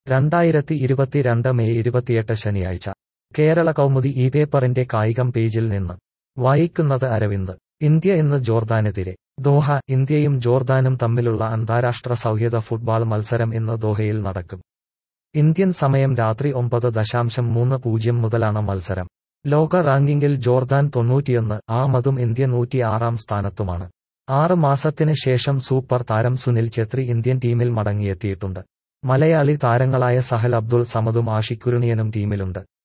2022 May 28 ശനിയാഴ്ച കേരള കൗമുദി ഈ പേപ്പറിന്റെ കായികം പേജിൽ നിന്ന് വായിക്കുന്നത് അരവിന്ദ്. ഇന്ത്യ ഇന്ന് ജോർദാനെതിരെ. ദോഹ. ഇന്ത്യയും ജോർദാനും തമ്മിലുള്ള അന്താരാഷ്ട്ര സൗഹൃദ ഫുട്ബോൾ മത്സരം ഇന്ന് ദോഹയിൽ നടക്കും. ഇന്ത്യൻ സമയം രാത്രി 9:30 മുതലാണ് മത്സരം. ലോക റാങ്കിങ്ങിൽ ജോർദാൻ 91, ആമതും ഇന്ത്യ 106-ാം സ്ഥാനത്തുമാണ്. 6 മാസത്തിന് ശേഷം സൂപ്പർ താരം സുനിൽ ഛേത്രി ഇന്ത്യൻ ടീമിൽ മടങ്ങിയെത്തിയിട്ടുണ്ട്. മലയാളി താരങ്ങളായ സഹൽ അബ്ദുൾ സമദും ആഷിഖ് കുരുണിയനും ടീമിലുണ്ട്.